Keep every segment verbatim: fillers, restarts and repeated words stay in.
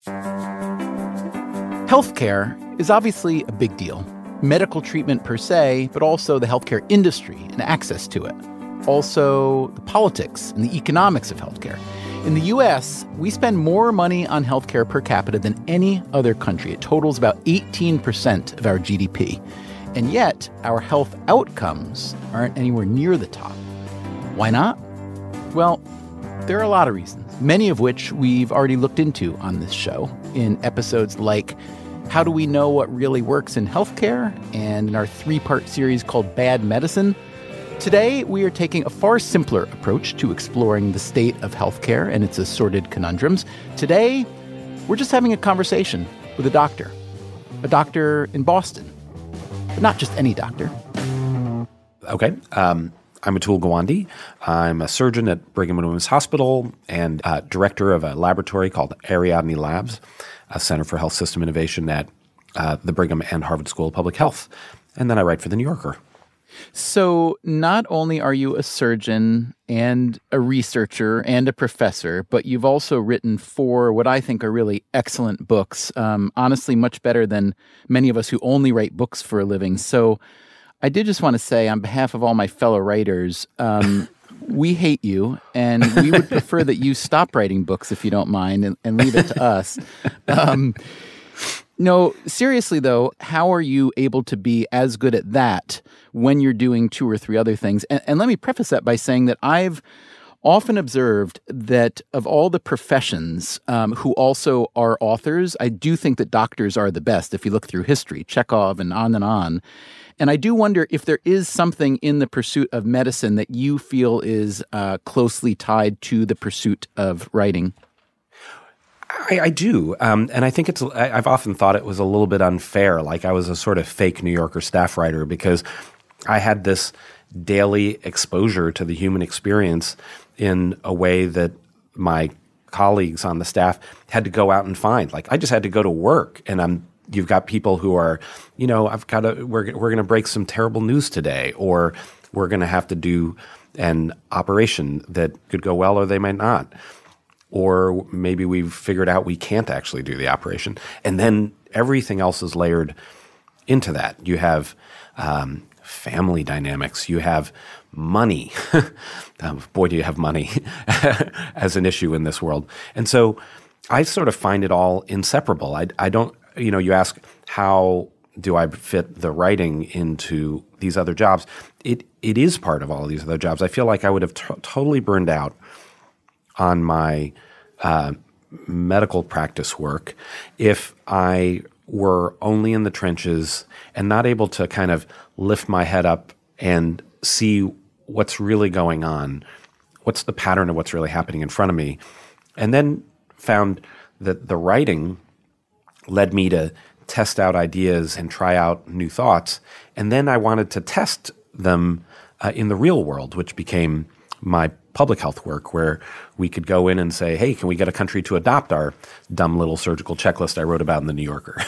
Healthcare is obviously a big deal. Medical treatment per se, but also the healthcare industry and access to it. Also, the politics and the economics of healthcare. In the U S, we spend more money on healthcare per capita than any other country. It totals about eighteen percent of our G D P. And yet, our health outcomes aren't anywhere near the top. Why not? Well, there are a lot of reasons, many of which we've already looked into on this show in episodes like How Do We Know What Really Works in Healthcare? And in our three-part series called Bad Medicine. Today, we are taking a far simpler approach to exploring the state of healthcare and its assorted conundrums. Today, we're just having a conversation with a doctor, a doctor in Boston, but not just any doctor. Okay. Um, I'm Atul Gawande. I'm a surgeon at Brigham and Women's Hospital and uh, director of a laboratory called Ariadne Labs, a Center for Health System Innovation at uh, the Brigham and Harvard School of Public Health. And then I write for The New Yorker. So not only are you a surgeon and a researcher and a professor, but you've also written four what I think are really excellent books, um, honestly much better than many of us who only write books for a living. So I did just want to say on behalf of all my fellow writers, um, we hate you, and we would prefer that you stop writing books if you don't mind and, and leave it to us. Um, no, seriously, though, how are you able to be as good at that when you're doing two or three other things? And, and let me preface that by saying that I've often observed that of all the professions um, who also are authors, I do think that doctors are the best if you look through history, Chekhov and on and on. And I do wonder if there is something in the pursuit of medicine that you feel is uh, closely tied to the pursuit of writing. I, I do. Um, and I think it's, I, I've often thought it was a little bit unfair. Like I was a sort of fake New Yorker staff writer because I had this daily exposure to the human experience in a way that my colleagues on the staff had to go out and find. Like I just had to go to work, and I'm you've got people who are, you know, I've got to we're we're going to break some terrible news today, or we're going to have to do an operation that could go well or they might not. Or maybe we've figured out we can't actually do the operation. And then everything else is layered into that. You have um, family dynamics. You have money. um, boy, do you have money as an issue in this world. And so I sort of find it all inseparable. I, I don't, you know, you ask how do I fit the writing into these other jobs? It It is part of all of these other jobs. I feel like I would have t- totally burned out on my uh, medical practice work if I were only in the trenches and not able to kind of lift my head up and see what's really going on, what's the pattern of what's really happening in front of me, and then found that the writing led me to test out ideas and try out new thoughts, and then I wanted to test them uh, in the real world, which became my public health work, where we could go in and say, hey, can we get a country to adopt our dumb little surgical checklist I wrote about in The New Yorker?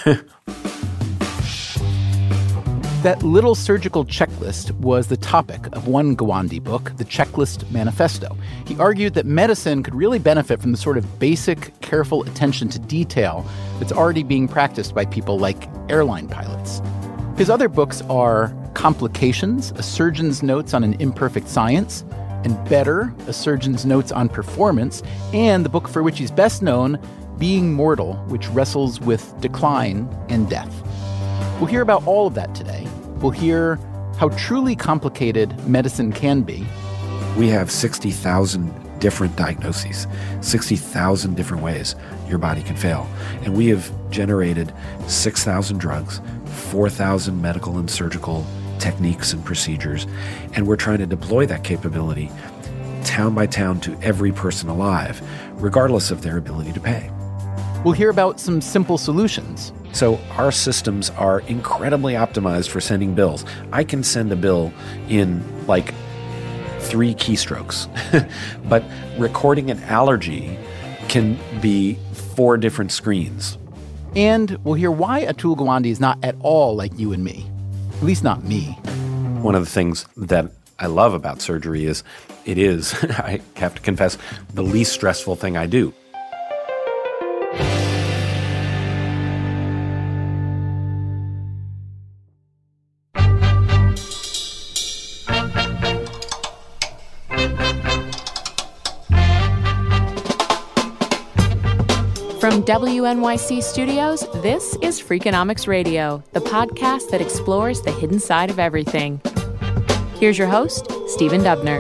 That little surgical checklist was the topic of one Gawande book, The Checklist Manifesto. He argued that medicine could really benefit from the sort of basic, careful attention to detail that's already being practiced by people like airline pilots. His other books are Complications, A Surgeon's Notes on an Imperfect Science, and Better, A Surgeon's Notes on Performance, and the book for which he's best known, Being Mortal, which wrestles with decline and death. We'll hear about all of that today. We'll hear how truly complicated medicine can be. We have sixty thousand different diagnoses, sixty thousand different ways your body can fail. And we have generated six thousand drugs, four thousand medical and surgical techniques and procedures, and we're trying to deploy that capability town by town to every person alive, regardless of their ability to pay. We'll hear about some simple solutions. So our systems are incredibly optimized for sending bills. I can send a bill in like three keystrokes, but recording an allergy can be four different screens. And we'll hear why Atul Gawande is not at all like you and me. At least not me. One of the things that I love about surgery is it is, I have to confess, the least stressful thing I do. From W N Y C Studios, this is Freakonomics Radio, the podcast that explores the hidden side of everything. Here's your host, Stephen Dubner.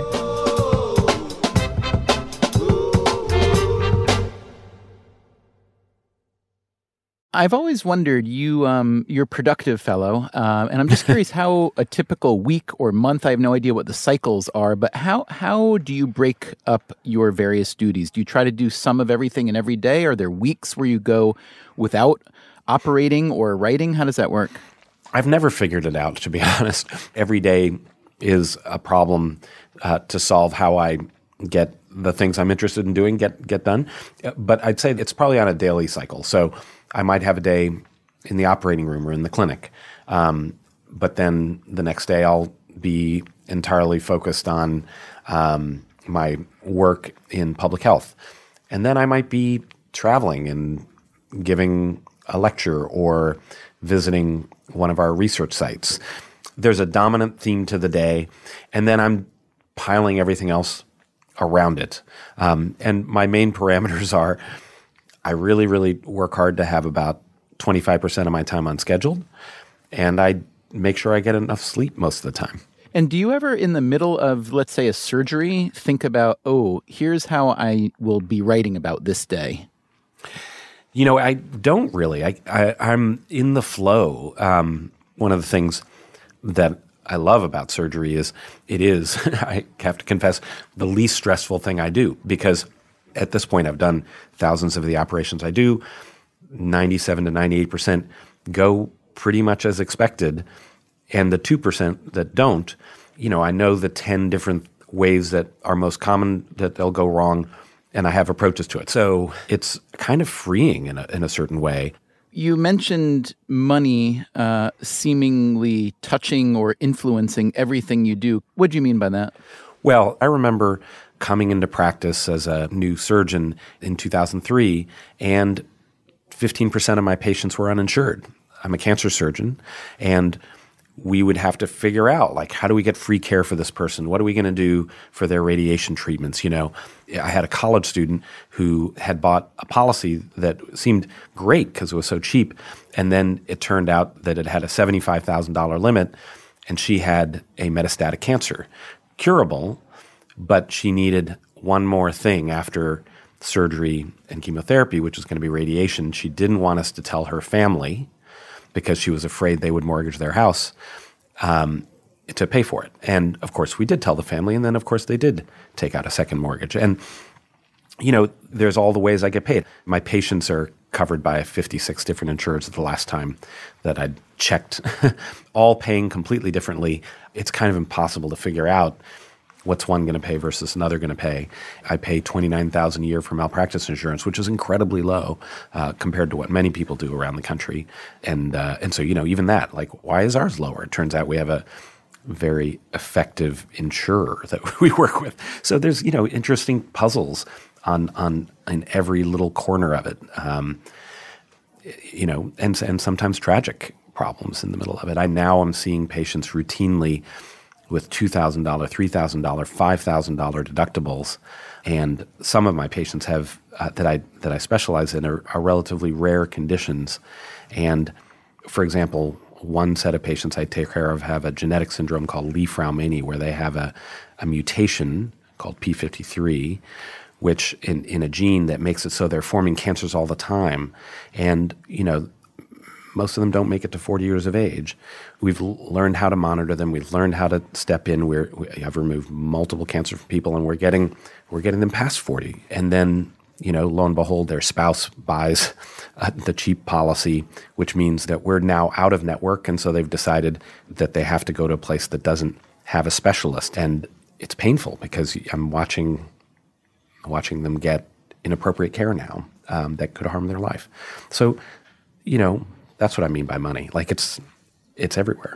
I've always wondered, you, um, you're a productive fellow, uh, and I'm just curious how a typical week or month, I have no idea what the cycles are, but how how do you break up your various duties? Do you try to do some of everything in every day? Are there weeks where you go without operating or writing? How does that work? I've never figured it out, to be honest. Every day is a problem uh, to solve how I get the things I'm interested in doing get get done. But I'd say it's probably on a daily cycle. So I might have a day in the operating room or in the clinic, um, but then the next day I'll be entirely focused on um, my work in public health. And then I might be traveling and giving a lecture or visiting one of our research sites. There's a dominant theme to the day, and then I'm piling everything else around it. Um, and my main parameters are I really, really work hard to have about twenty-five percent of my time unscheduled, and I make sure I get enough sleep most of the time. And do you ever, in the middle of, let's say, a surgery, think about, oh, here's how I will be writing about this day? You know, I don't really. I, I, I'm in the flow. Um, one of the things that I love about surgery is it is, I have to confess, the least stressful thing I do, because at this point I've done thousands of the operations I do. ninety-seven to ninety-eight percent go pretty much as expected. And the two percent that don't, you know, I know the ten different ways that are most common that they'll go wrong, and I have approaches to it. So it's kind of freeing in a, in a certain way. You mentioned money uh, seemingly touching or influencing everything you do. What do you mean by that? Well, I remember coming into practice as a new surgeon in two thousand three, and fifteen percent of my patients were uninsured. I'm a cancer surgeon, and we would have to figure out, like, how do we get free care for this person? What are we going to do for their radiation treatments? You know, I had a college student who had bought a policy that seemed great because it was so cheap, and then it turned out that it had a seventy-five thousand dollars limit, and she had a metastatic cancer, curable, but she needed one more thing after surgery and chemotherapy, which was going to be radiation. She didn't want us to tell her family because she was afraid they would mortgage their house um, to pay for it. And, of course, we did tell the family, and then, of course, they did take out a second mortgage. And, you know, there's all the ways I get paid. My patients are covered by fifty-six different insurers the last time that I'd checked, all paying completely differently. It's kind of impossible to figure out what's one going to pay versus another going to pay. I pay twenty-nine thousand dollars a year for malpractice insurance, which is incredibly low uh, compared to what many people do around the country. And uh, and so, you know, even that, like, why is ours lower? It turns out we have a very effective insurer that we work with. So there's, you know, interesting puzzles on on in every little corner of it. Um, you know, and and sometimes tragic problems in the middle of it. I now am seeing patients routinely with two thousand dollars, three thousand dollars, five thousand dollars deductibles. And some of my patients have uh, that I that I specialize in are, are relatively rare conditions. And, for example, one set of patients I take care of have a genetic syndrome called Li-Fraumeni, where they have a, a mutation called P fifty-three, which in, in a gene that makes it so they're forming cancers all the time. And, you know, most of them don't make it to forty years of age. We've l- learned how to monitor them. We've learned how to step in. We're, we have removed multiple cancer from people, and we're getting we're getting them past forty. And then, you know, lo and behold, their spouse buys uh, the cheap policy, which means that we're now out of network, and so they've decided that they have to go to a place that doesn't have a specialist. And it's painful because I'm watching watching them get inappropriate care now um, that could harm their life. So, you know, that's what I mean by money. Like, it's it's everywhere.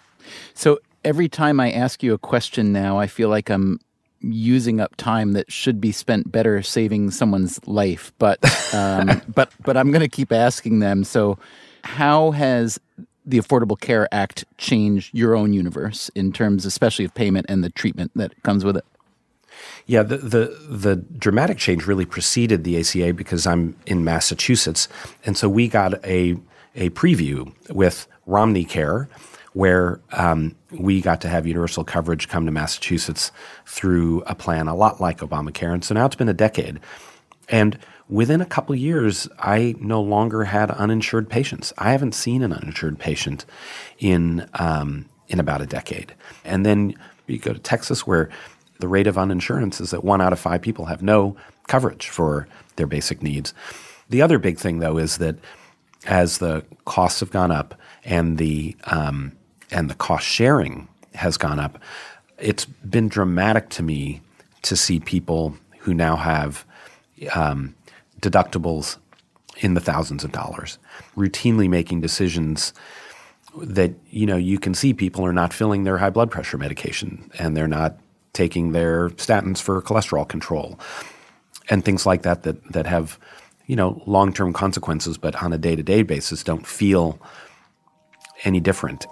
So every time I ask you a question now, I feel like I'm using up time that should be spent better saving someone's life. But um, but but I'm going to keep asking them. So how has the Affordable Care Act changed your own universe in terms, especially of payment and the treatment that comes with it? Yeah, the, the the dramatic change really preceded the A C A because I'm in Massachusetts, and so we got a a preview with Romney Care, where um, we got to have universal coverage come to Massachusetts through a plan a lot like Obamacare, and so now it's been a decade, and within a couple of years, I no longer had uninsured patients. I haven't seen an uninsured patient in um, in about a decade, and then you go to Texas where the rate of uninsurance is that one out of five people have no coverage for their basic needs. The other big thing, though, is that as the costs have gone up and the um, and the cost sharing has gone up, it's been dramatic to me to see people who now have um, deductibles in the thousands of dollars, routinely making decisions that, you know, you can see people are not filling their high blood pressure medication and they're not taking their statins for cholesterol control and things like that that that have, you know, long-term consequences, but on a day-to-day basis don't feel any different.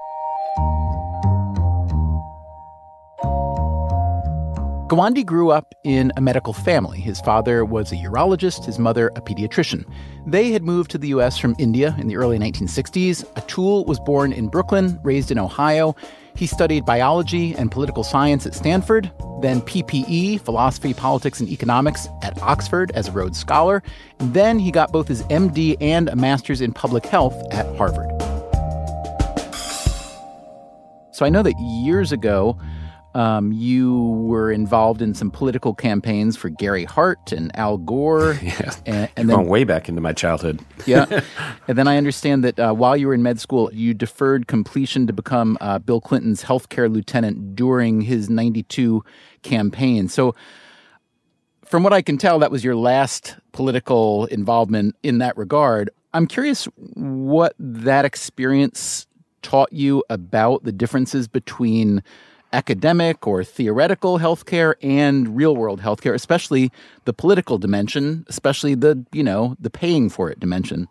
Gawande grew up in a medical family. His father was a urologist, his mother a pediatrician. They had moved to the U S from India in the early nineteen sixties. Atul was born in Brooklyn, raised in Ohio. He studied biology and political science at Stanford, then P P E, philosophy, politics, and economics at Oxford as a Rhodes Scholar. And then he got both his M D and a master's in public health at Harvard. So I know that years ago, Um, you were involved in some political campaigns for Gary Hart and Al Gore. Yeah, and, and you've then, gone way back into my childhood. Yeah. And then I understand that uh, while you were in med school, you deferred completion to become uh, Bill Clinton's healthcare lieutenant during his ninety-two campaign. So from what I can tell, that was your last political involvement in that regard. I'm curious what that experience taught you about the differences between academic or theoretical healthcare and real-world healthcare, especially the political dimension, especially the, you know, the paying for it dimension.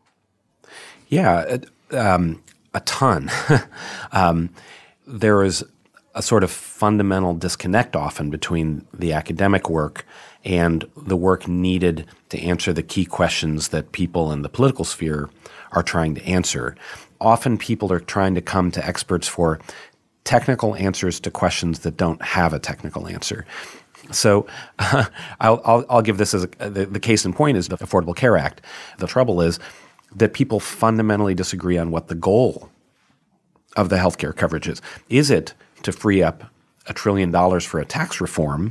Yeah, um, a ton. um, there is a sort of fundamental disconnect often between the academic work and the work needed to answer the key questions that people in the political sphere are trying to answer. Often people are trying to come to experts for technical answers to questions that don't have a technical answer. So uh, I'll, I'll, I'll give this as a, the, the case in point is the Affordable Care Act. The trouble is that people fundamentally disagree on what the goal of the healthcare coverage is. Is it to free up a trillion dollars for a tax reform?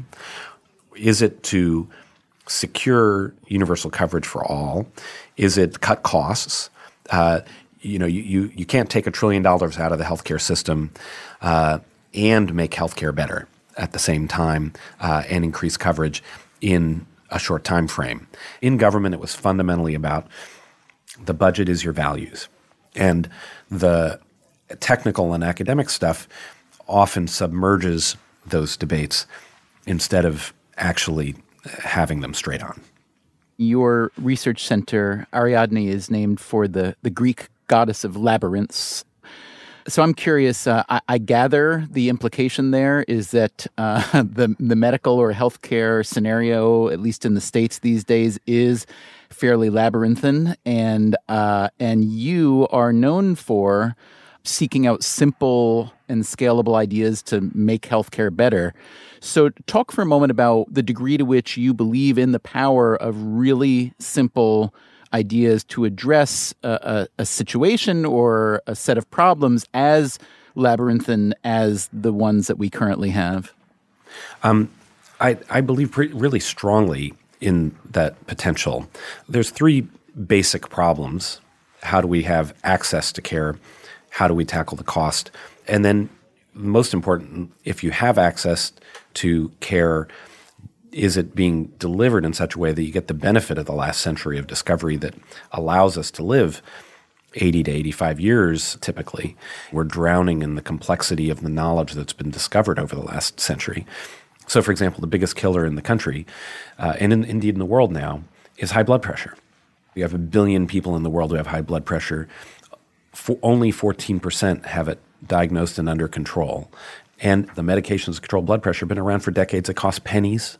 Is it to secure universal coverage for all? Is it cut costs? Uh, You know, you, you, you can't take a trillion dollars out of the healthcare system uh, and make healthcare better at the same time uh, and increase coverage in a short time frame. In government, it was fundamentally about the budget is your values. And the technical and academic stuff often submerges those debates instead of actually having them straight on. Your research center, Ariadne, is named for the, the Greek goddess of labyrinths. So I'm curious, uh, I, I gather the implication there is that uh, the, the medical or healthcare scenario, at least in the States these days, is fairly labyrinthine. And, uh, and you are known for seeking out simple and scalable ideas to make healthcare better. So talk for a moment about the degree to which you believe in the power of really simple ideas to address a, a, a situation or a set of problems as labyrinthine as the ones that we currently have. Um, I, I believe pre- really strongly in that potential. There's three basic problems. How do we have access to care? How do we tackle the cost? And then most important, if you have access to care, is it being delivered in such a way that you get the benefit of the last century of discovery that allows us to live eighty to eighty-five years typically? We're drowning in the complexity of the knowledge that's been discovered over the last century. So, for example, the biggest killer in the country, uh, and in, indeed in the world now, is high blood pressure. We have a billion people in the world who have high blood pressure. For only fourteen percent have it diagnosed and under control. And the medications to control blood pressure have been around for decades. It costs pennies,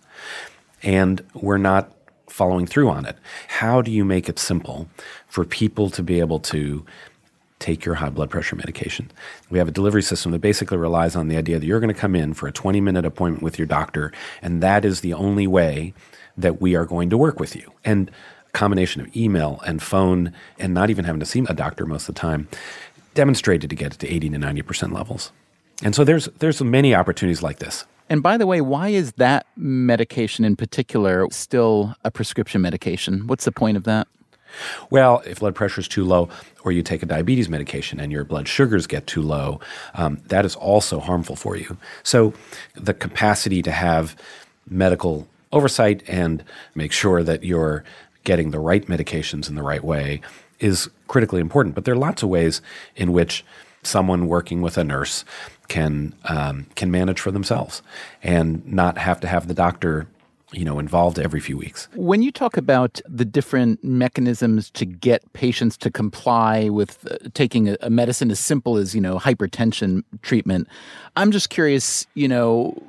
and we're not following through on it. How do you make it simple for people to be able to take your high blood pressure medication? We have a delivery system that basically relies on the idea that you're going to come in for a twenty-minute appointment with your doctor, and that is the only way that we are going to work with you. And a combination of email and phone and not even having to see a doctor most of the time demonstrated to get it to eighty to ninety percent levels. And so there's there's many opportunities like this. And by the way, why is that medication in particular still a prescription medication? What's the point of that? Well, if blood pressure is too low, or you take a diabetes medication and your blood sugars get too low, um, that is also harmful for you. So the capacity to have medical oversight and make sure that you're getting the right medications in the right way is critically important. But there are lots of ways in which someone working with a nurse can um, can manage for themselves and not have to have the doctor, you know, involved every few weeks. When you talk about the different mechanisms to get patients to comply with uh, taking a, a medicine as simple as, you know, hypertension treatment, I'm just curious, you know,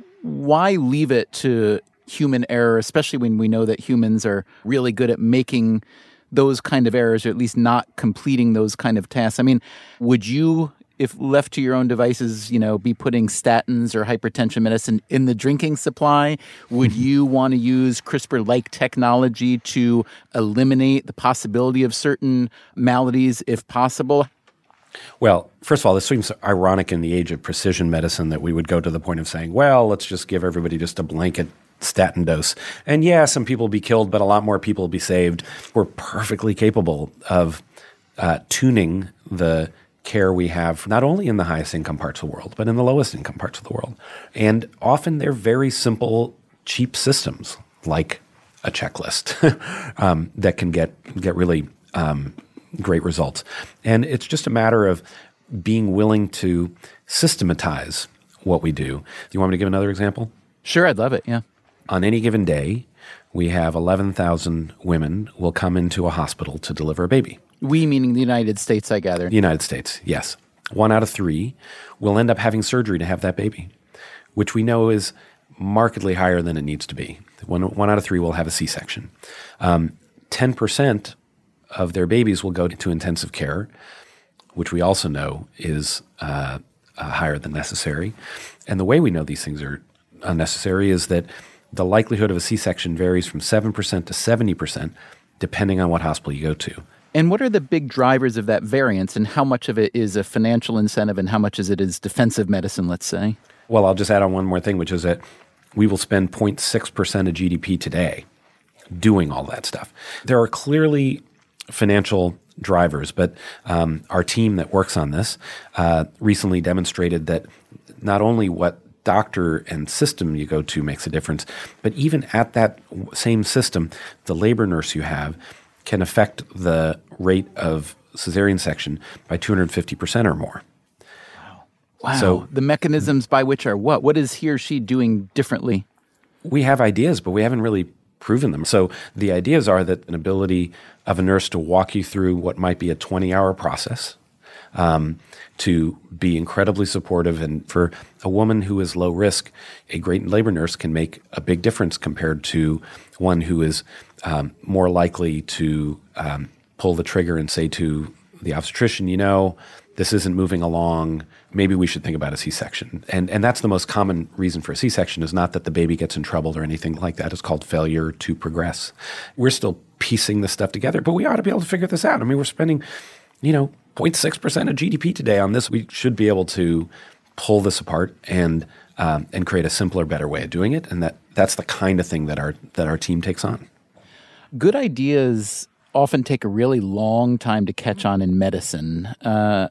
why leave it to human error, especially when we know that humans are really good at making those kind of errors, or at least not completing those kind of tasks? I mean, would you, if left to your own devices, you know, be putting statins or hypertension medicine in the drinking supply? Would you want to use CRISPR-like technology to eliminate the possibility of certain maladies if possible? Well, first of all, this seems ironic in the age of precision medicine that we would go to the point of saying, well, let's just give everybody just a blanket statin dose. And yeah, some people will be killed, but a lot more people will be saved. We're perfectly capable of uh, tuning the care we have, not only in the highest income parts of the world, but in the lowest income parts of the world. And often they're very simple, cheap systems, like a checklist um, that can get, get really um, great results. And it's just a matter of being willing to systematize what we do. Do you want me to give another example? Sure, I'd love it, yeah. On any given day, we have eleven thousand women will come into a hospital to deliver a baby. We meaning the United States, I gather. The United States, yes. One out of three will end up having surgery to have that baby, which we know is markedly higher than it needs to be. One, one out of three will have a C-section. Um, ten percent of their babies will go to intensive care, which we also know is uh, uh, higher than necessary. And the way we know these things are unnecessary is that the likelihood of a C-section varies from seven percent to seventy percent, depending on what hospital you go to. And what are the big drivers of that variance, and how much of it is a financial incentive and how much of it is defensive medicine, let's say? Well, I'll just add on one more thing, which is that we will spend zero point six percent of G D P today doing all that stuff. There are clearly financial drivers, but um, our team that works on this uh, recently demonstrated that not only what doctor and system you go to makes a difference, but even at that same system, the labor nurse you have can affect the rate of cesarean section by two hundred fifty percent or more. Wow. Wow. So the mechanisms by which are what? What is he or she doing differently? We have ideas, but we haven't really proven them. So the ideas are that an ability of a nurse to walk you through what might be a twenty-hour process, um, to be incredibly supportive. And for a woman who is low risk, a great labor nurse can make a big difference compared to one who is um, more likely to um, pull the trigger and say to the obstetrician, you know, this isn't moving along. Maybe we should think about a C-section. And and that's the most common reason for a C-section, is not that the baby gets in trouble or anything like that. It's called failure to progress. We're still piecing this stuff together, but we ought to be able to figure this out. I mean, we're spending, you know, zero point six percent of G D P today on this. We should be able to pull this apart and um, and create a simpler, better way of doing it. And that that's the kind of thing that our that our team takes on. Good ideas often take a really long time to catch on in medicine. Uh,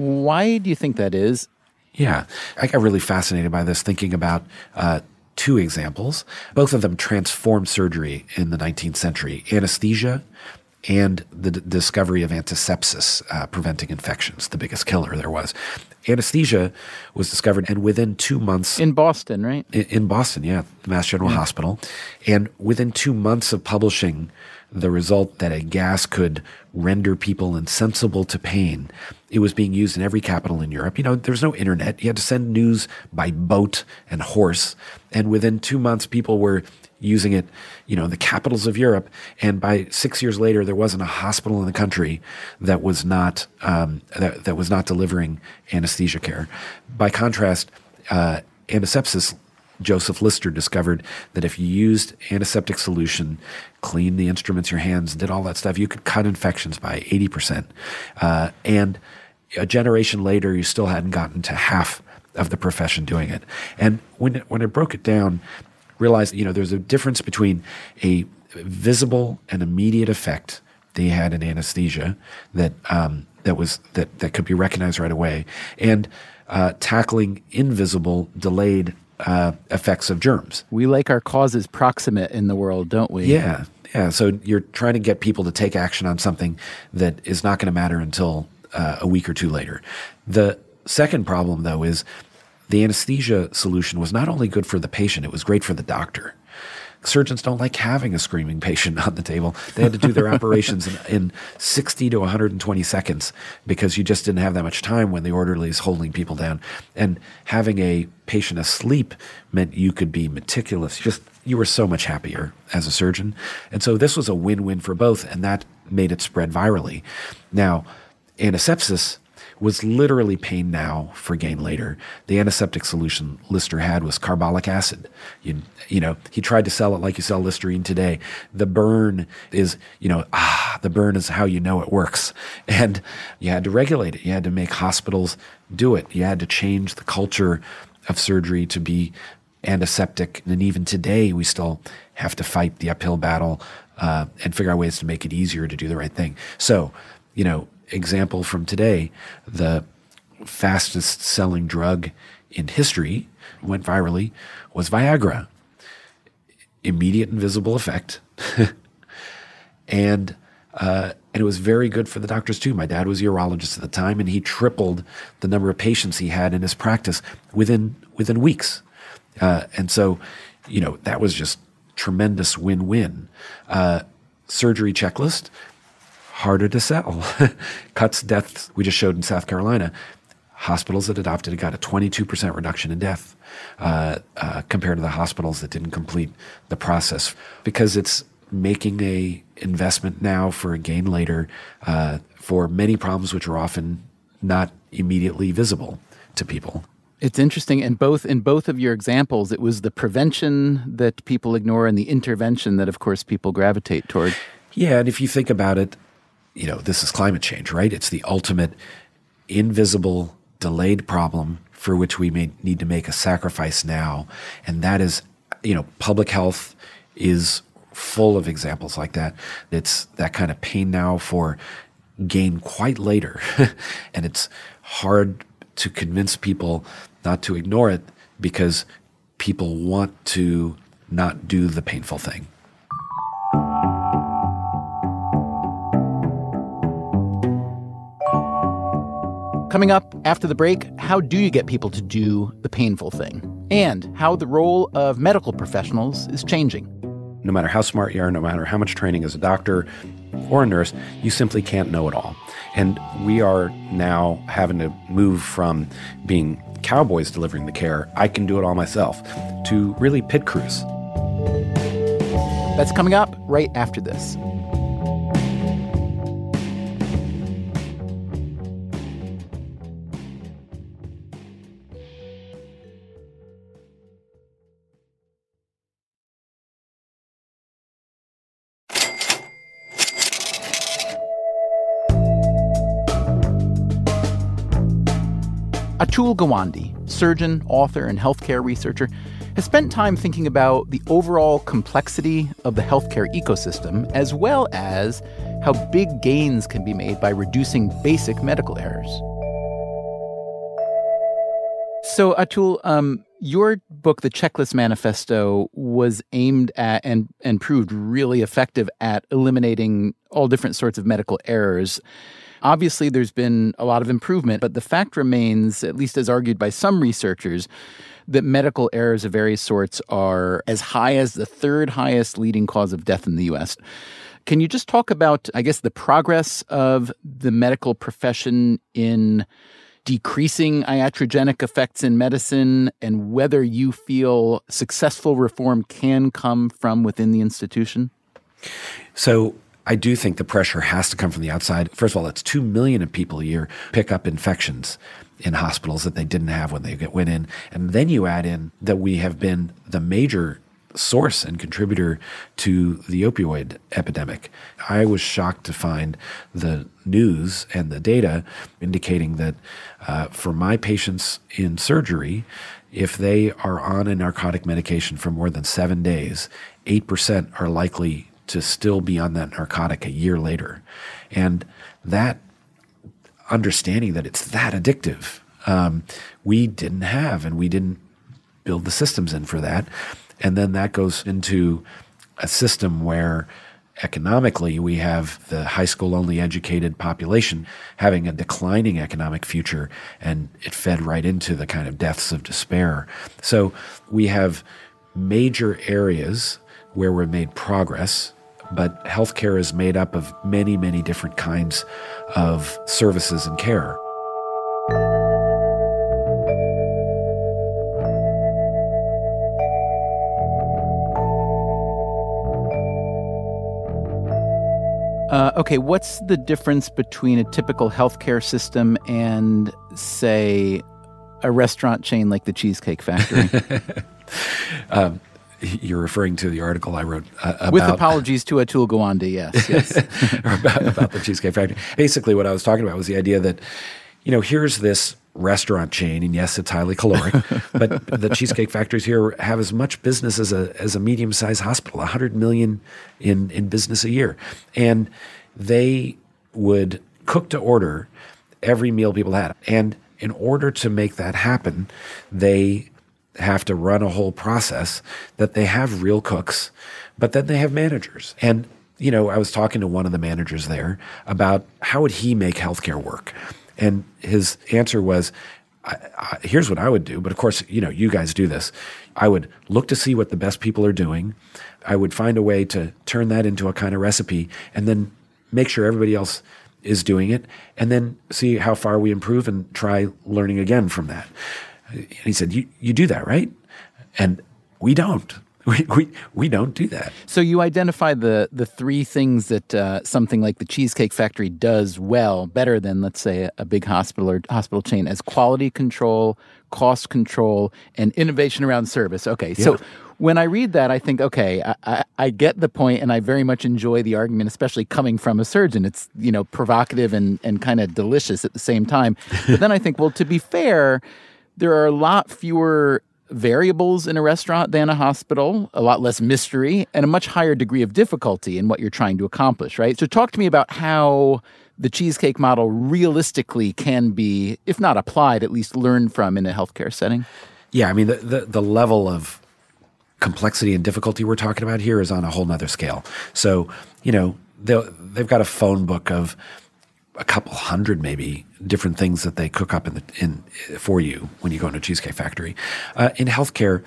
why do you think that is? Yeah, I got really fascinated by this, thinking about uh, two examples. Both of them transformed surgery in the nineteenth century: anesthesia and the d- discovery of antisepsis, uh, preventing infections, the biggest killer there was. Anesthesia was discovered, and within two months— In Boston, right? In, in Boston, yeah, the Mass General yeah. Hospital. And within two months of publishing the result that a gas could render people insensible to pain. It was being used in every capital in Europe. You know, there was no internet. You had to send news by boat and horse. And within two months, people were using it, you know, in the capitals of Europe. And by six years later, there wasn't a hospital in the country that was not um, that, that was not delivering anesthesia care. By contrast, uh, antisepsis, Joseph Lister discovered that if you used antiseptic solution, cleaned the instruments, your hands, did all that stuff, you could cut infections by eighty percent. Uh, and a generation later, you still hadn't gotten to half of the profession doing it. And when it, when it broke it down, realized, you know, there's a difference between a visible and immediate effect they had in anesthesia that um, that was that that could be recognized right away, and uh, tackling invisible, delayed uh, effects of germs. We like our causes proximate in the world, don't we? Yeah, yeah. So you're trying to get people to take action on something that is not going to matter until uh, a week or two later. The second problem, though, is the anesthesia solution was not only good for the patient, it was great for the doctor. Surgeons don't like having a screaming patient on the table. They had to do their operations in, in sixty to one hundred twenty seconds because you just didn't have that much time when the orderly is holding people down. And having a patient asleep meant you could be meticulous. Just you were so much happier as a surgeon. And so this was a win-win for both, and that made it spread virally. Now, antisepsis was literally pain now for gain later. The antiseptic solution Lister had was carbolic acid. You, you know, he tried to sell it like you sell Listerine today. The burn is, you know, ah, the burn is how you know it works. And you had to regulate it. You had to make hospitals do it. You had to change the culture of surgery to be antiseptic. And even today, we still have to fight the uphill battle uh, and figure out ways to make it easier to do the right thing. So, you know, example from today, the fastest selling drug in history, went virally, was Viagra. Immediate and visible effect. and uh, and it was very good for the doctors too. My dad was a urologist at the time, and he tripled the number of patients he had in his practice within within weeks. Uh, and so, you know, that was just tremendous win-win. Uh, surgery checklist, harder to sell. Cuts, deaths, we just showed in South Carolina. Hospitals that adopted it got a twenty-two percent reduction in death uh, uh, compared to the hospitals that didn't complete the process, because it's making a investment now for a gain later uh, for many problems which are often not immediately visible to people. It's interesting. And both in both of your examples, it was the prevention that people ignore and the intervention that, of course, people gravitate toward. Yeah, and if you think about it, you know, this is climate change, right? It's the ultimate invisible, delayed problem for which we may need to make a sacrifice now. And that is, you know, public health is full of examples like that. It's that kind of pain now for gain quite later. And it's hard to convince people not to ignore it because people want to not do the painful thing. Coming up after the break, how do you get people to do the painful thing? And how the role of medical professionals is changing. No matter how smart you are, no matter how much training as a doctor or a nurse, you simply can't know it all. And we are now having to move from being cowboys delivering the care, I can do it all myself, to really pit crews. That's coming up right after this. Atul Gawande, surgeon, author, and healthcare researcher, has spent time thinking about the overall complexity of the healthcare ecosystem, as well as how big gains can be made by reducing basic medical errors. So, Atul, um, your book, The Checklist Manifesto, was aimed at and, and proved really effective at eliminating all different sorts of medical errors. Obviously, there's been a lot of improvement, but the fact remains, at least as argued by some researchers, that medical errors of various sorts are as high as the third highest leading cause of death in the U S. Can you just talk about, I guess, the progress of the medical profession in decreasing iatrogenic effects in medicine and whether you feel successful reform can come from within the institution? So I do think the pressure has to come from the outside. First of all, it's two million people a year pick up infections in hospitals that they didn't have when they went in. And then you add in that we have been the major source and contributor to the opioid epidemic. I was shocked to find the news and the data indicating that uh, for my patients in surgery, if they are on a narcotic medication for more than seven days, eight percent are likely to still be on that narcotic a year later. And that understanding that it's that addictive, um, we didn't have, and we didn't build the systems in for that. And then that goes into a system where economically we have the high school only educated population having a declining economic future, and it fed right into the kind of deaths of despair. So we have major areas where we've made progress, but healthcare is made up of many, many different kinds of services and care. Uh, okay, what's the difference between a typical healthcare system and, say, a restaurant chain like the Cheesecake Factory? um, you're referring to the article I wrote uh, about... With apologies to Atul Gawande, yes. yes. about, about the Cheesecake Factory. Basically, what I was talking about was the idea that, you know, here's this restaurant chain, and yes, it's highly caloric, but the Cheesecake Factories here have as much business as a as a medium-sized hospital, one hundred million in, in business a year. And they would cook to order every meal people had. And in order to make that happen, they have to run a whole process that they have real cooks, but then they have managers. And, you know, I was talking to one of the managers there about how would he make healthcare work? And his answer was, I, I, here's what I would do. But of course, you know, you guys do this. I would look to see what the best people are doing. I would find a way to turn that into a kind of recipe and then make sure everybody else is doing it and then see how far we improve and try learning again from that. And he said, you, you do that, right? And we don't. We, we we don't do that. So you identify the the three things that uh, something like the Cheesecake Factory does well, better than, let's say, a, a big hospital or hospital chain, as quality control, cost control, and innovation around service. Okay, yeah. So when I read that, I think, okay, I, I, I get the point, and I very much enjoy the argument, especially coming from a surgeon. It's, you know, provocative and, and kind of delicious at the same time. But then I think, well, to be fair, there are a lot fewer variables in a restaurant than a hospital, a lot less mystery, and a much higher degree of difficulty in what you're trying to accomplish, right? So talk to me about how the Cheesecake model realistically can be, if not applied, at least learned from in a healthcare setting. Yeah, I mean, the, the, the level of complexity and difficulty we're talking about here is on a whole nother scale. So, you know, they've got a phone book of a couple hundred maybe different things that they cook up in the, in for you when you go into a Cheesecake Factory. Uh, in healthcare,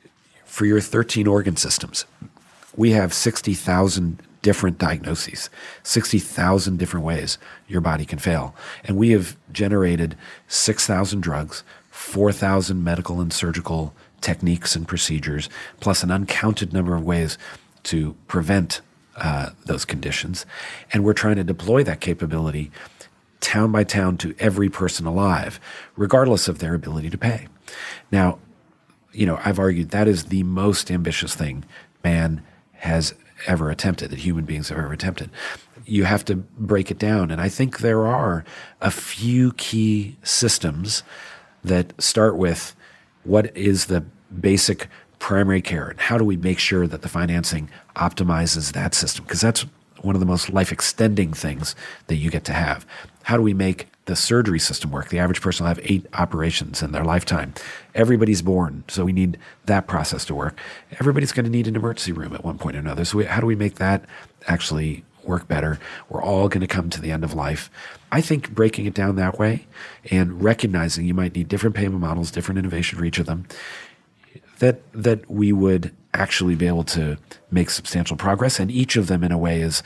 for your thirteen organ systems, we have sixty thousand different diagnoses, sixty thousand different ways your body can fail. And we have generated six thousand drugs, four thousand medical and surgical techniques and procedures, plus an uncounted number of ways to prevent Uh, those conditions. And we're trying to deploy that capability town by town to every person alive, regardless of their ability to pay. Now, you know, I've argued that is the most ambitious thing man has ever attempted, that human beings have ever attempted. You have to break it down. And I think there are a few key systems that start with what is the basic primary care, and how do we make sure that the financing optimizes that system? Because that's one of the most life-extending things that you get to have. How do we make the surgery system work? The average person will have eight operations in their lifetime. Everybody's born, so we need that process to work. Everybody's going to need an emergency room at one point or another. So we, how do we make that actually work better? We're all going to come to the end of life. I think breaking it down that way and recognizing you might need different payment models, different innovation for each of them, that that we would actually be able to make substantial progress. And each of them, in a way, is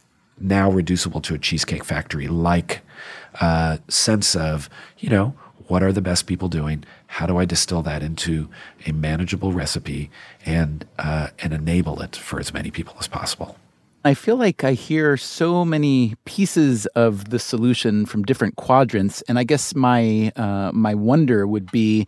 now reducible to a Cheesecake Factory like uh, sense of, you know, what are the best people doing? How do I distill that into a manageable recipe and uh, and enable it for as many people as possible? I feel like I hear so many pieces of the solution from different quadrants, and I guess my uh, my wonder would be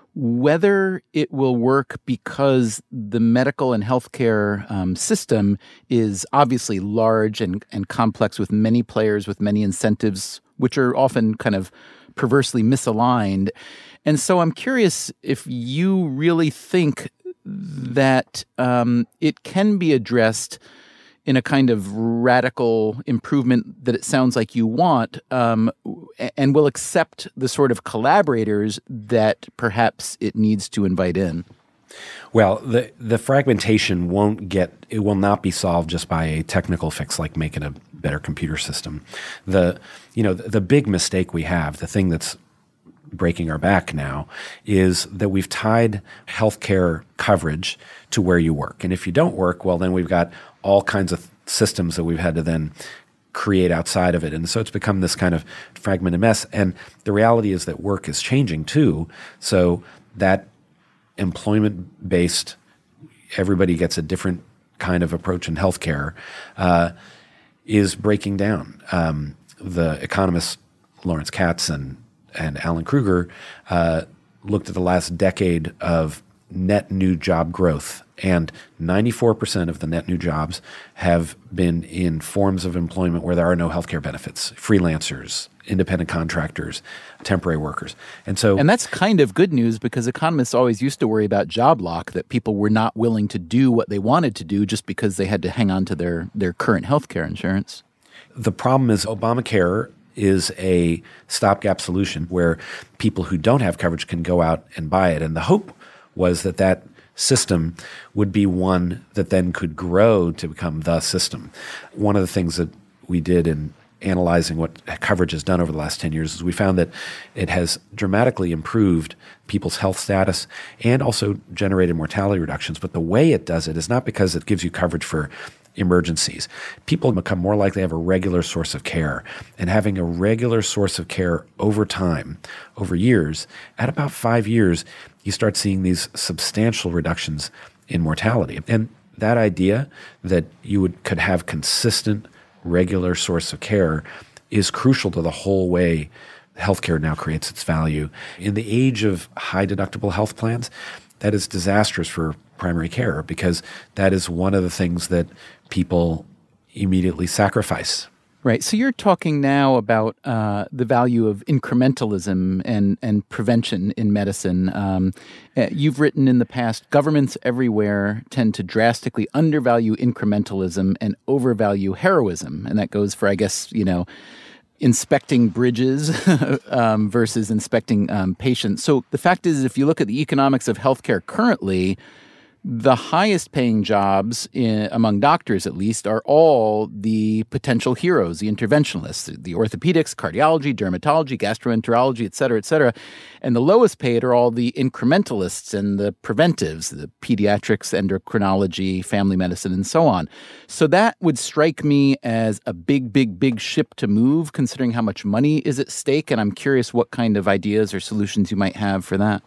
whether it will work because the medical and healthcare um, system is obviously large and, and complex with many players, with many incentives, which are often kind of perversely misaligned. And so I'm curious if you really think that um, it can be addressed in a kind of radical improvement that it sounds like you want, um, and will accept the sort of collaborators that perhaps it needs to invite in? Well, the the fragmentation won't get, it will not be solved just by a technical fix like making a better computer system. The, you know, the, the big mistake we have, the thing that's breaking our back now, is that we've tied healthcare coverage to where you work. And if you don't work, well, then we've got all kinds of systems that we've had to then create outside of it. And so it's become this kind of fragmented mess. And the reality is that work is changing too. So that employment-based, everybody gets a different kind of approach in healthcare, uh, is breaking down. Um, the economists Lawrence Katz and and Alan Kruger uh, looked at the last decade of net new job growth, and ninety-four percent of the net new jobs have been in forms of employment where there are no healthcare benefits: freelancers, independent contractors, temporary workers. And so, and that's kind of good news, because economists always used to worry about job lock, that people were not willing to do what they wanted to do just because they had to hang on to their, their current healthcare insurance. The problem is Obamacare is a stopgap solution where people who don't have coverage can go out and buy it. And the hope was that that system would be one that then could grow to become the system. One of the things that we did in analyzing what coverage has done over the last ten years is we found that it has dramatically improved people's health status and also generated mortality reductions. But the way it does it is not because it gives you coverage for emergencies. People become more likely to have a regular source of care, and having a regular source of care over time, over years, at about five years, you start seeing these substantial reductions in mortality. And that idea that you would could have consistent, regular source of care is crucial to the whole way healthcare now creates its value. In the age of high deductible health plans, that is disastrous for primary care, because that is one of the things that people immediately sacrifice. Right. So you're talking now about uh, the value of incrementalism and, and prevention in medicine. Um, you've written in the past, governments everywhere tend to drastically undervalue incrementalism and overvalue heroism. And that goes for, I guess, you know, inspecting bridges um, versus inspecting um, patients. So the fact is, if you look at the economics of healthcare currently, the highest paying jobs, in, among doctors at least, are all the potential heroes, the interventionalists, the orthopedics, cardiology, dermatology, gastroenterology, et cetera, et cetera. And the lowest paid are all the incrementalists and the preventives, the pediatrics, endocrinology, family medicine, and so on. So that would strike me as a big, big, big ship to move, considering how much money is at stake. And I'm curious what kind of ideas or solutions you might have for that.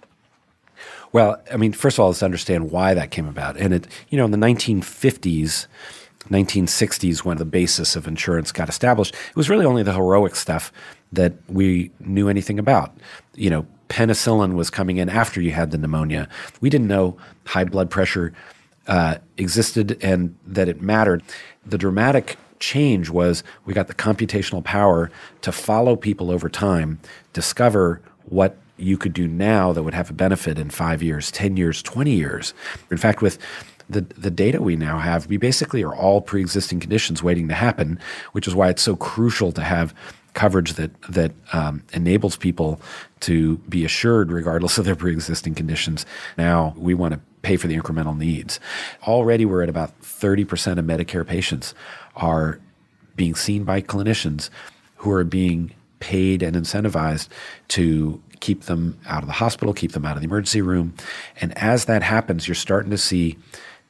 Well, I mean, first of all, let's understand why that came about. And it, you know, in the nineteen fifties, nineteen sixties, when the basis of insurance got established, it was really only the heroic stuff that we knew anything about. You know, penicillin was coming in after you had the pneumonia. We didn't know high blood pressure uh, existed and that it mattered. The dramatic change was we got the computational power to follow people over time, discover what you could do now that would have a benefit in five years, ten years, twenty years. In fact, with the the data we now have, we basically are all pre-existing conditions waiting to happen, which is why it's so crucial to have coverage that that um, enables people to be assured regardless of their pre-existing conditions. Now we want to pay for the incremental needs. Already we're at about thirty percent of Medicare patients are being seen by clinicians who are being paid and incentivized to keep them out of the hospital, keep them out of the emergency room. And as that happens, you're starting to see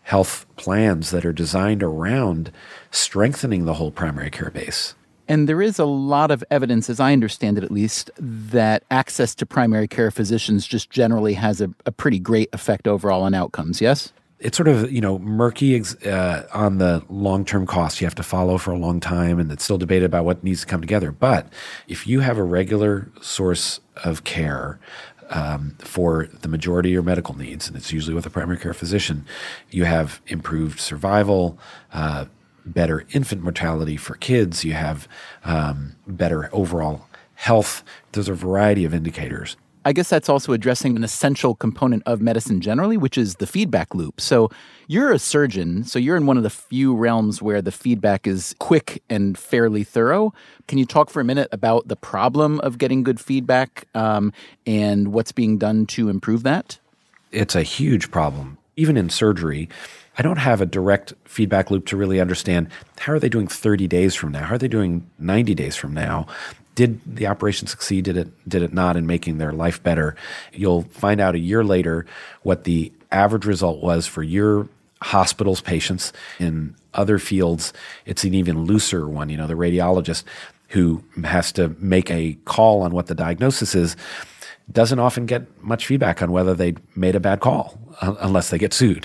health plans that are designed around strengthening the whole primary care base. And there is a lot of evidence, as I understand it at least, that access to primary care physicians just generally has a, a pretty great effect overall on outcomes, yes? It's sort of, you know, murky uh, on the long-term costs. You have to follow for a long time, and it's still debated about what needs to come together. But if you have a regular source of care um, for the majority of your medical needs, and it's usually with a primary care physician, you have improved survival, uh, better infant mortality for kids, you have um, better overall health. There's a variety of indicators. I guess that's also addressing an essential component of medicine generally, which is the feedback loop. So you're a surgeon, so you're in one of the few realms where the feedback is quick and fairly thorough. Can you talk for a minute about the problem of getting good feedback um, and what's being done to improve that? It's a huge problem. Even in surgery, I don't have a direct feedback loop to really understand how are they doing thirty days from now? How are they doing ninety days from now? Did the operation succeed? Did it did it not in making their life better? You'll find out a year later what the average result was for your hospital's patients. In other fields, it's an even looser one. You know, the radiologist who has to make a call on what the diagnosis is doesn't often get much feedback on whether they made a bad call uh, unless they get sued.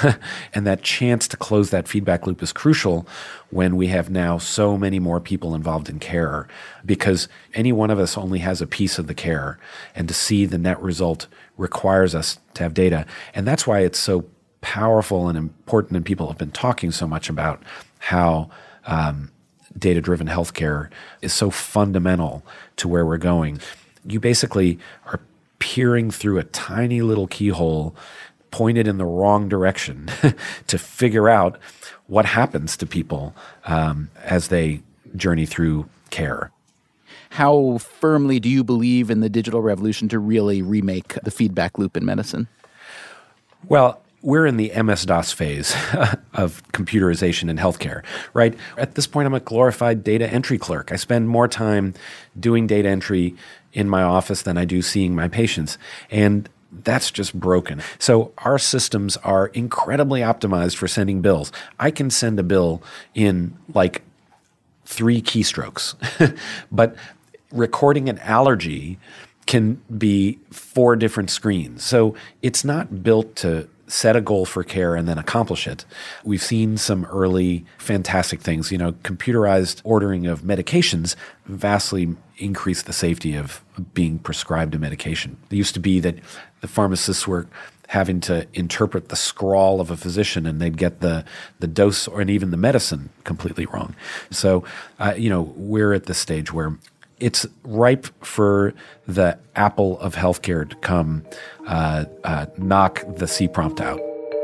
And that chance to close that feedback loop is crucial when we have now so many more people involved in care, because any one of us only has a piece of the care, and to see the net result requires us to have data. And that's why it's so powerful and important, and people have been talking so much about how um, data-driven healthcare is so fundamental to where we're going. You basically are peering through a tiny little keyhole pointed in the wrong direction to figure out what happens to people um, as they journey through care. How firmly do you believe in the digital revolution to really remake the feedback loop in medicine? Well, we're in the M S DOS phase of computerization in healthcare, right? At this point, I'm a glorified data entry clerk. I spend more time doing data entry in my office than I do seeing my patients. And that's just broken. So our systems are incredibly optimized for sending bills. I can send a bill in like three keystrokes, but recording an allergy can be four different screens. So it's not built to set a goal for care and then accomplish it. We've seen some early fantastic things. You know, computerized ordering of medications vastly increased the safety of being prescribed a medication. It used to be that the pharmacists were having to interpret the scrawl of a physician, and they'd get the, the dose or and even the medicine completely wrong. So, uh, you know, we're at this stage where it's ripe for the Apple of healthcare to come uh, uh, knock the C prompt out.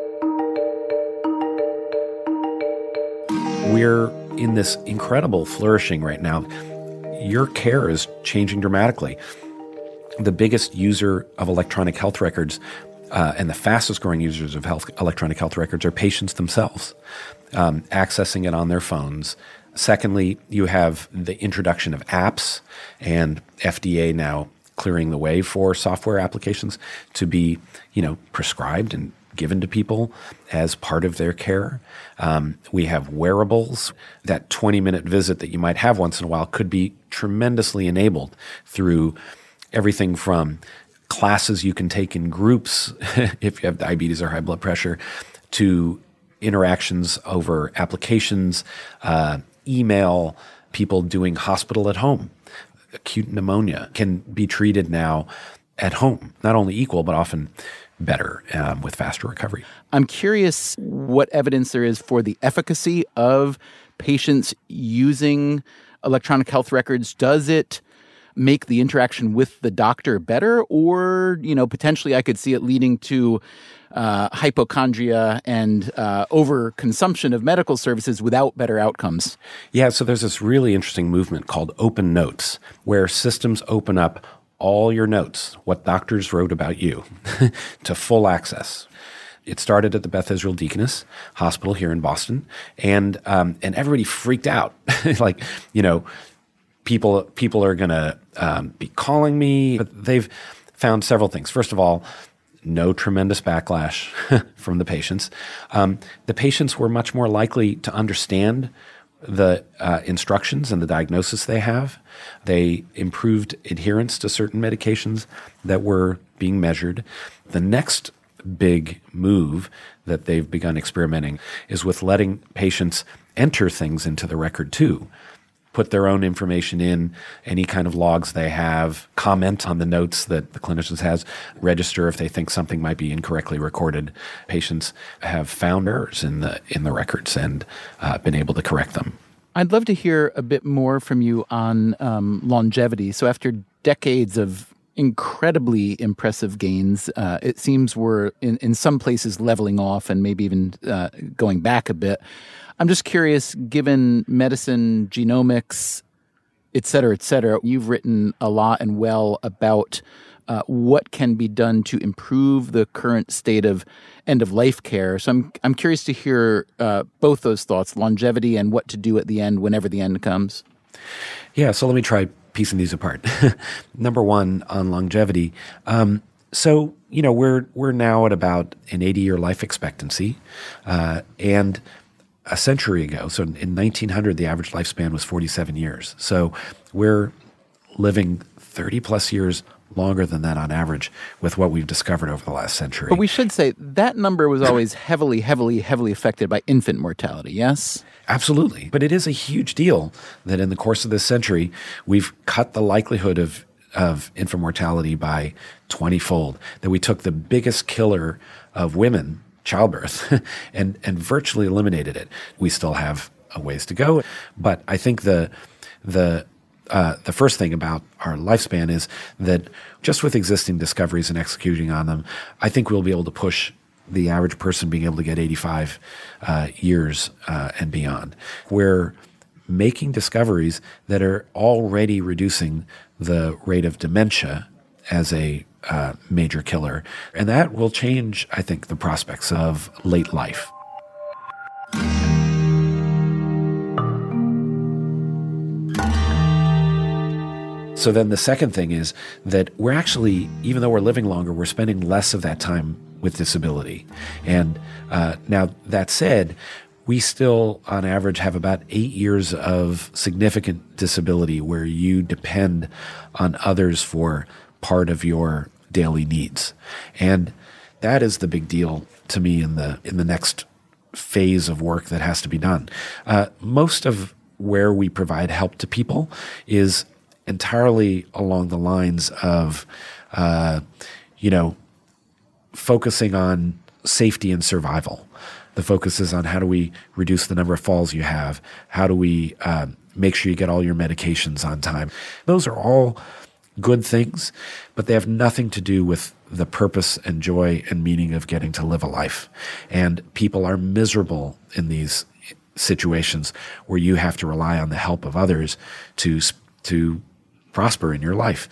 We're in this incredible flourishing right now. Your care is changing dramatically. The biggest user of electronic health records uh, and the fastest growing users of health, electronic health records are patients themselves, um, accessing it on their phones. Secondly, you have the introduction of apps, and F D A now clearing the way for software applications to be, you know, prescribed and given to people as part of their care. Um, we have wearables. That twenty-minute visit that you might have once in a while could be tremendously enabled through everything from classes you can take in groups if you have diabetes or high blood pressure, to interactions over applications, uh, email, people doing hospital at home. Acute pneumonia can be treated now at home, not only equal, but often better um, with faster recovery. I'm curious what evidence there is for the efficacy of patients using electronic health records. Does it make the interaction with the doctor better? Or, you know, potentially I could see it leading to uh, hypochondria and uh, overconsumption of medical services without better outcomes. Yeah, so there's this really interesting movement called Open Notes, where systems open up all your notes, what doctors wrote about you, to full access. It started at the Beth Israel Deaconess Hospital here in Boston, and um, and everybody freaked out. Like, you know, people people are going to um, be calling me. But they've found several things. First of all, no tremendous backlash from the patients. Um, the patients were much more likely to understand the uh, instructions and the diagnosis they have. They improved adherence to certain medications that were being measured. The next big move that they've begun experimenting is with letting patients enter things into the record too. Put their own information in, any kind of logs they have, comment on the notes that the clinicians has, register if they think something might be incorrectly recorded. Patients have found errors in the in the records and uh, been able to correct them. I'd love to hear a bit more from you on um, longevity. So after decades of incredibly impressive gains, uh, it seems we're in, in some places leveling off and maybe even uh, going back a bit. I'm just curious, given medicine, genomics, et cetera, et cetera, you've written a lot and well about uh, what can be done to improve the current state of end-of-life care. So I'm I'm curious to hear uh, both those thoughts, longevity and what to do at the end whenever the end comes. Yeah, so let me try piecing these apart. Number one, on longevity. Um, so, you know, we're we're now at about an eighty-year life expectancy, uh, and a century ago, so in nineteen hundred, the average lifespan was forty-seven years. So we're living thirty plus years longer than that on average with what we've discovered over the last century. But we should say that number was always heavily, heavily, heavily affected by infant mortality, yes? Absolutely. But it is a huge deal that in the course of this century, we've cut the likelihood of, of infant mortality by twenty-fold, that we took the biggest killer of women, childbirth, and and virtually eliminated it. We still have a ways to go, but I think the the uh, the first thing about our lifespan is that just with existing discoveries and executing on them, I think we'll be able to push the average person being able to get eighty-five uh, years uh, and beyond. We're making discoveries that are already reducing the rate of dementia as a Uh, major killer. And that will change, I think, the prospects of late life. So then the second thing is that we're actually, even though we're living longer, we're spending less of that time with disability. And uh, now that said, we still, on average, have about eight years of significant disability where you depend on others for part of your daily needs. And that is the big deal to me in the in the next phase of work that has to be done. Uh, most of where we provide help to people is entirely along the lines of, uh, you know, focusing on safety and survival. The focus is on how do we reduce the number of falls you have? How do we uh, make sure you get all your medications on time? Those are all good things, but they have nothing to do with the purpose and joy and meaning of getting to live a life. And people are miserable in these situations where you have to rely on the help of others to to prosper in your life.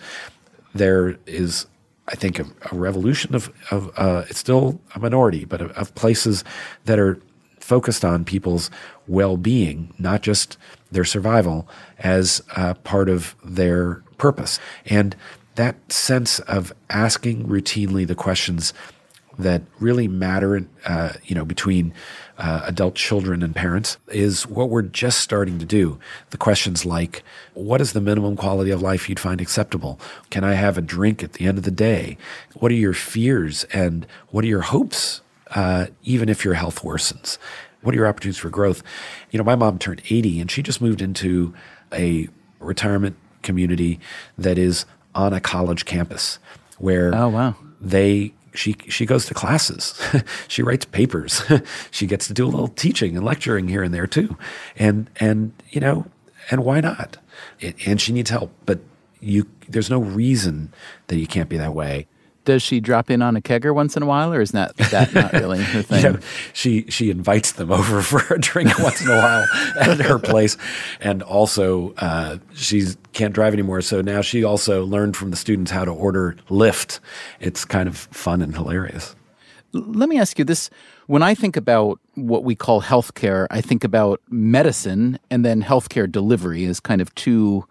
There is, I think, a, a revolution of, of uh, it's still a minority, but of, of places that are focused on people's well-being, not just their survival, as uh, part of their purpose. And that sense of asking routinely the questions that really matter, uh, you know, between uh, adult children and parents is what we're just starting to do. The questions like, what is the minimum quality of life you'd find acceptable? Can I have a drink at the end of the day? What are your fears and what are your hopes, uh, even if your health worsens? What are your opportunities for growth? You know, my mom turned eighty and she just moved into a retirement community that is on a college campus where oh, wow. they she she goes to classes. She writes papers. She gets to do a little teaching and lecturing here and there too. And and you know, and why not? It, and she needs help, but you there's no reason that you can't be that way. Does she drop in on a kegger once in a while, or is that that not really her thing? You know, she she invites them over for a drink once in a while at her place, and also uh, she can't drive anymore, so now she also learned from the students how to order Lyft. It's kind of fun and hilarious. Let me ask you this: when I think about what we call healthcare, I think about medicine, and then healthcare delivery as kind of two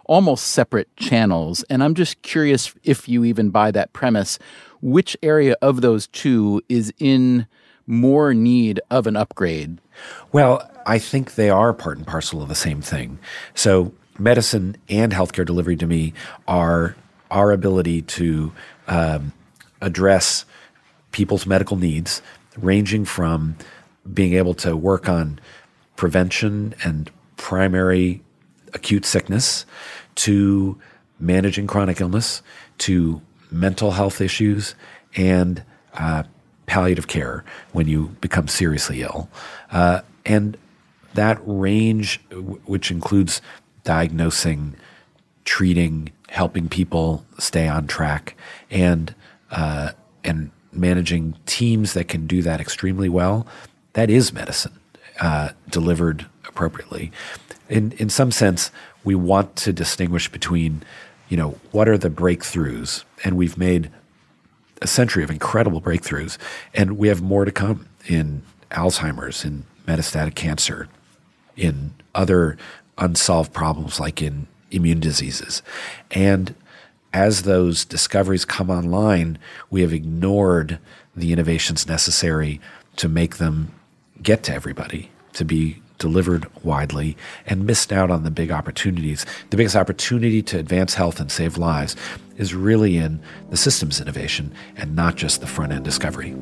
almost separate channels. And I'm just curious if you even buy that premise, which area of those two is in more need of an upgrade? Well, I think they are part and parcel of the same thing. So medicine and healthcare delivery to me are our ability to um, address people's medical needs, ranging from being able to work on prevention and primary acute sickness to managing chronic illness to mental health issues and uh, palliative care when you become seriously ill. Uh, and that range, w- which includes diagnosing, treating, helping people stay on track, and uh, and managing teams that can do that extremely well, that is medicine uh, delivered appropriately. In in some sense, we want to distinguish between, you know, what are the breakthroughs, and we've made a century of incredible breakthroughs, and we have more to come in Alzheimer's, in metastatic cancer, in other unsolved problems like in immune diseases. And as those discoveries come online, we have ignored the innovations necessary to make them get to everybody, to be delivered widely, and missed out on the big opportunities. The biggest opportunity to advance health and save lives is really in the systems innovation and not just the front-end discovery.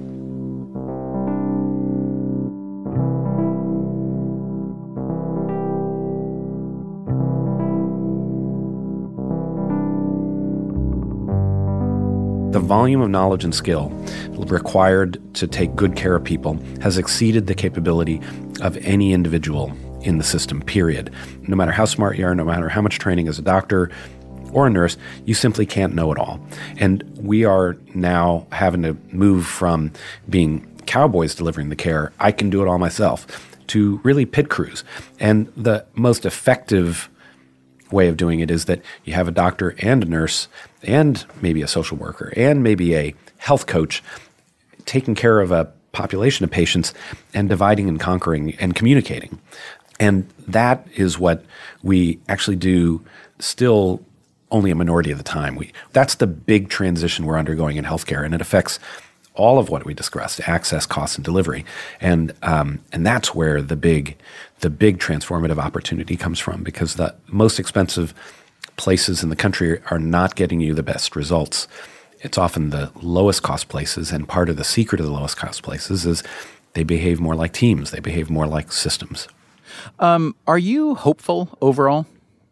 The volume of knowledge and skill required to take good care of people has exceeded the capability of any individual in the system, period. No matter how smart you are, no matter how much training as a doctor or a nurse, you simply can't know it all. And we are now having to move from being cowboys delivering the care, I can do it all myself, to really pit crews. And the most effective way of doing it is that you have a doctor and a nurse and maybe a social worker and maybe a health coach taking care of a population of patients and dividing and conquering and communicating. And that is what we actually do still only a minority of the time. We that's the big transition we're undergoing in healthcare, and it affects all of what we discussed: access, cost, and delivery. And um, and that's where the big the big transformative opportunity comes from, because the most expensive places in the country are not getting you the best results. It's often the lowest cost places, and part of the secret of the lowest cost places is they behave more like teams. They behave more like systems. Um, are you hopeful overall?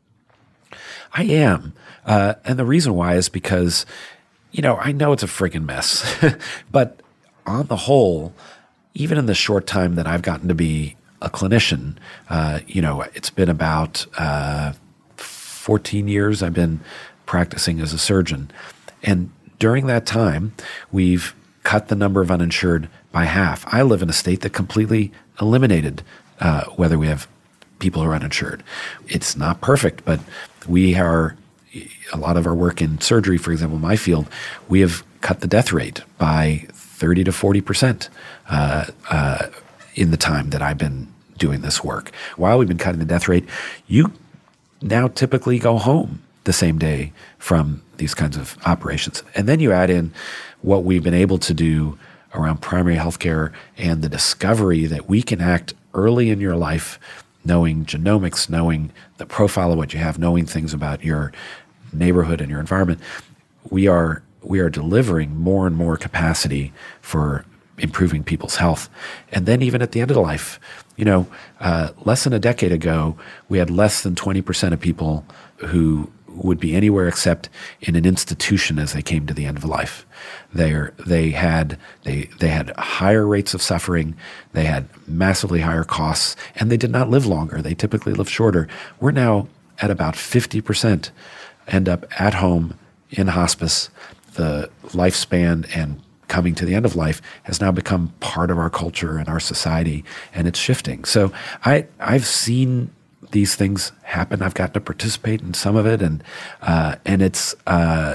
I am. Uh, and the reason why is because, you know, I know it's a friggin' mess, but on the whole, even in the short time that I've gotten to be a clinician, uh, you know, it's been about uh, fourteen years I've been practicing as a surgeon. And during that time, we've cut the number of uninsured by half. I live in a state that completely eliminated uh, whether we have people who are uninsured. It's not perfect, but we are, a lot of our work in surgery, for example, my field, we have cut the death rate by thirty to forty percent uh, uh, in the time that I've been doing this work. While we've been cutting the death rate, you now typically go home the same day from these kinds of operations. And then you add in what we've been able to do around primary healthcare and the discovery that we can act early in your life, knowing genomics, knowing the profile of what you have, knowing things about your neighborhood and your environment. We are we are delivering more and more capacity for improving people's health. And then even at the end of the life, you know, uh, less than a decade ago, we had less than twenty percent of people who would be anywhere except in an institution as they came to the end of life. They're, they had they they had higher rates of suffering, they had massively higher costs, and they did not live longer. They typically lived shorter. We're now at about fifty percent end up at home in hospice. The lifespan and coming to the end of life has now become part of our culture and our society, and it's shifting. So I I've seen these things happen. I've gotten to participate in some of it, and uh, and it's uh,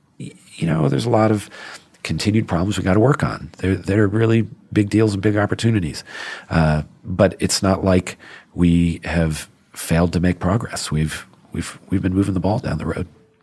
you know, there's a lot of continued problems we got to work on. There there are really big deals and big opportunities, uh, but it's not like we have failed to make progress. We've we've we've been moving the ball down the road.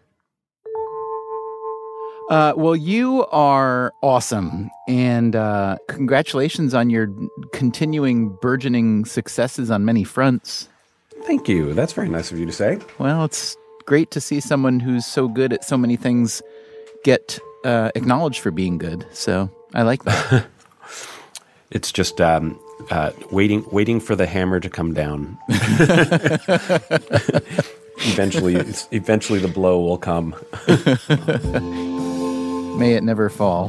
Uh, well, you are awesome, and uh, congratulations on your continuing burgeoning successes on many fronts. Thank you. That's very nice of you to say. Well, it's great to see someone who's so good at so many things get uh, acknowledged for being good. So I like that. It's just um, uh, waiting, waiting for the hammer to come down. eventually, eventually, the blow will come. May it never fall.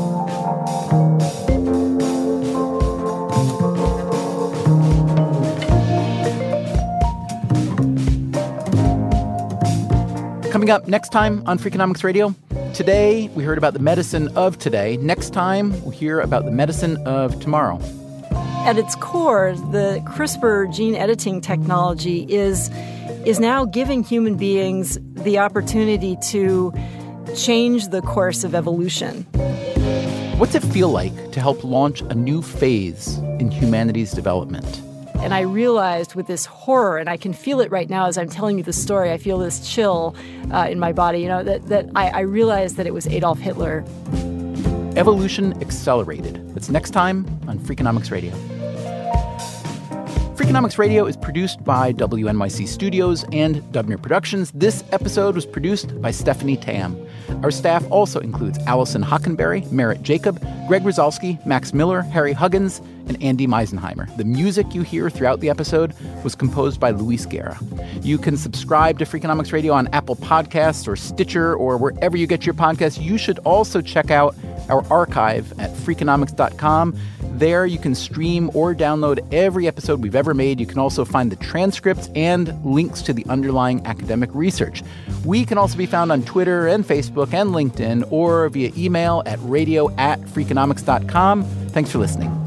Coming up next time on Freakonomics Radio. Today, we heard about the medicine of today. Next time, we'll hear about the medicine of tomorrow. At its core, the CRISPR gene editing technology is, is now giving human beings the opportunity to change the course of evolution. What's it feel like to help launch a new phase in humanity's development? And I realized with this horror, and I can feel it right now as I'm telling you the story, I feel this chill uh, in my body, you know, that, that I, I realized that it was Adolf Hitler. Evolution Accelerated. That's next time on Freakonomics Radio. Freakonomics Radio is produced by W N Y C Studios and Dubner Productions. This episode was produced by Stephanie Tam. Our staff also includes Allison Hockenberry, Merritt Jacob, Greg Rosalsky, Max Miller, Harry Huggins, and Andy Meisenheimer. The music you hear throughout the episode was composed by Luis Guerra. You can subscribe to Freakonomics Radio on Apple Podcasts or Stitcher or wherever you get your podcasts. You should also check out our archive at freakonomics dot com. There you can stream or download every episode we've ever made. You can also find the transcripts and links to the underlying academic research. We can also be found on Twitter and Facebook and LinkedIn or via email at radio at freakonomics dot com. Thanks for listening.